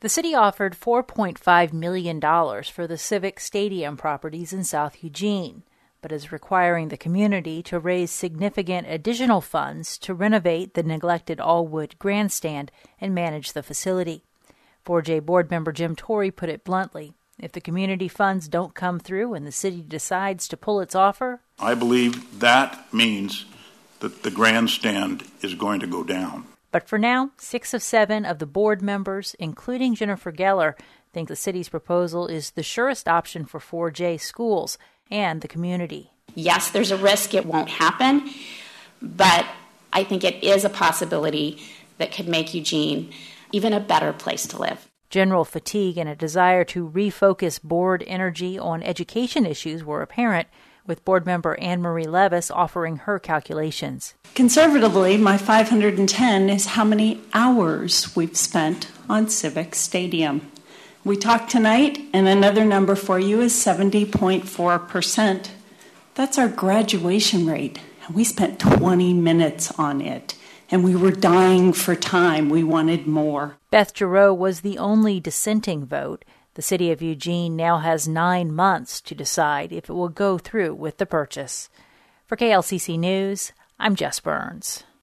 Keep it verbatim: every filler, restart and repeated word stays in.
The city offered four point five million dollars for the Civic Stadium properties in South Eugene, but is requiring the community to raise significant additional funds to renovate the neglected all-wood grandstand and manage the facility. four J board member Jim Torrey put it bluntly, if the community funds don't come through and the city decides to pull its offer, I believe that means that the grandstand is going to go down. But for now, six of seven of the board members, including Jennifer Geller, think the city's proposal is the surest option for four J schools and the community. Yes, there's a risk it won't happen, but I think it is a possibility that could make Eugene even a better place to live. General fatigue and a desire to refocus board energy on education issues were apparent, with board member Anne Marie Levis offering her calculations. Conservatively, my five hundred ten is how many hours we've spent on Civic Stadium. We talked tonight, and another number for you is seventy point four percent. That's our graduation rate, and we spent twenty minutes on it, and we were dying for time. We wanted more. Beth Giroux was the only dissenting vote. The city of Eugene now has nine months to decide if it will go through with the purchase. For K L C C News, I'm Jess Burns.